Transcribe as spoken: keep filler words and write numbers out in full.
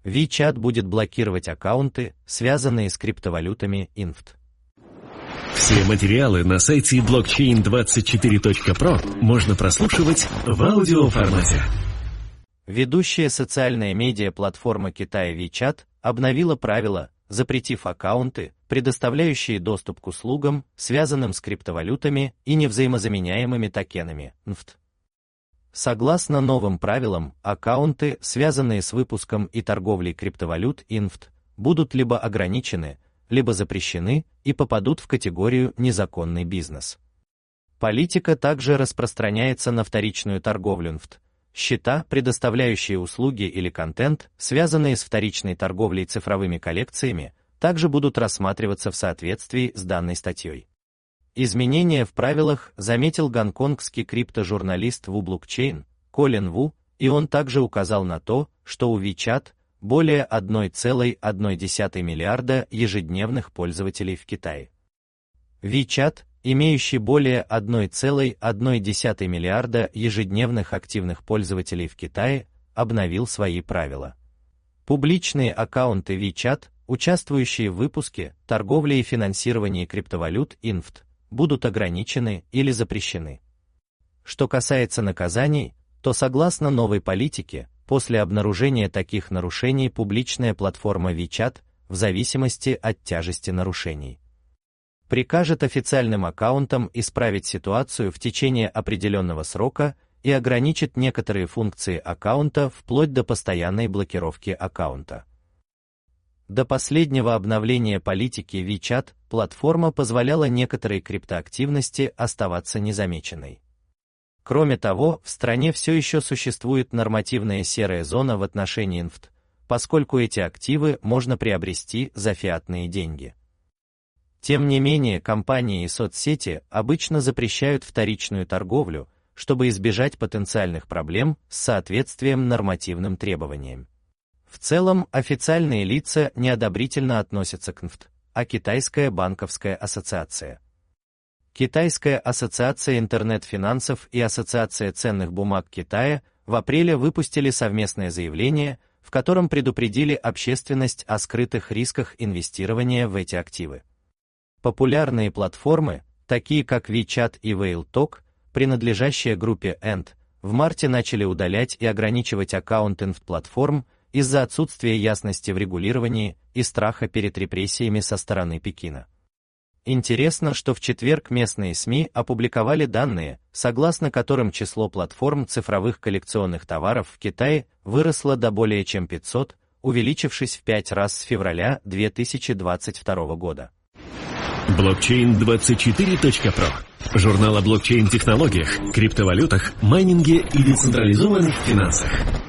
WeChat будет блокировать аккаунты, связанные с криптовалютами инфт. Все материалы на сайте блокчейн двадцать четыре точка про можно прослушивать в аудиоформате. Ведущая социальная медиа-платформа Китая WeChat обновила правила, запретив аккаунты, предоставляющие доступ к услугам, связанным с криптовалютами и невзаимозаменяемыми токенами инфт. Согласно новым правилам, аккаунты, связанные с выпуском и торговлей криптовалют инфт, будут либо ограничены, либо запрещены и попадут в категорию «незаконный бизнес». Политика также распространяется на вторичную торговлю инфт. Счета, предоставляющие услуги или контент, связанные с вторичной торговлей цифровыми коллекциями, также будут рассматриваться в соответствии с данной статьей. Изменения в правилах заметил гонконгский криптожурналист Ву Блокчейн, Колин Ву, и он также указал на то, что у WeChat более одна целая одна десятая миллиарда ежедневных пользователей в Китае. WeChat, имеющий более одна целая одна десятая миллиарда ежедневных активных пользователей в Китае, обновил свои правила. Публичные аккаунты WeChat, участвующие в выпуске, торговле и финансировании криптовалют инфт, будут ограничены или запрещены. Что касается наказаний, то согласно новой политике, после обнаружения таких нарушений публичная платформа WeChat, в зависимости от тяжести нарушений, прикажет официальным аккаунтам исправить ситуацию в течение определенного срока и ограничит некоторые функции аккаунта вплоть до постоянной блокировки аккаунта. До последнего обновления политики WeChat платформа позволяла некоторой криптоактивности оставаться незамеченной. Кроме того, в стране все еще существует нормативная серая зона в отношении инфт, поскольку эти активы можно приобрести за фиатные деньги. Тем не менее, компании и соцсети обычно запрещают вторичную торговлю, чтобы избежать потенциальных проблем с соответствием нормативным требованиям. В целом, официальные лица неодобрительно относятся к инфт, а Китайская банковская ассоциация, Китайская ассоциация интернет-финансов и Ассоциация ценных бумаг Китая в апреле выпустили совместное заявление, в котором предупредили общественность о скрытых рисках инвестирования в эти активы. Популярные платформы, такие как WeChat и WhaleTalk, принадлежащие группе Ant, в марте начали удалять и ограничивать аккаунты инфт-платформ из-за отсутствия ясности в регулировании и страха перед репрессиями со стороны Пекина. Интересно, что в четверг местные СМИ опубликовали данные, согласно которым число платформ цифровых коллекционных товаров в Китае выросло до более чем пятисот, увеличившись в пять раз с февраля две тысячи двадцать второго года. блокчейн двадцать четыре точка про. Журнал о блокчейн-технологиях, криптовалютах, майнинге и децентрализованных финансах.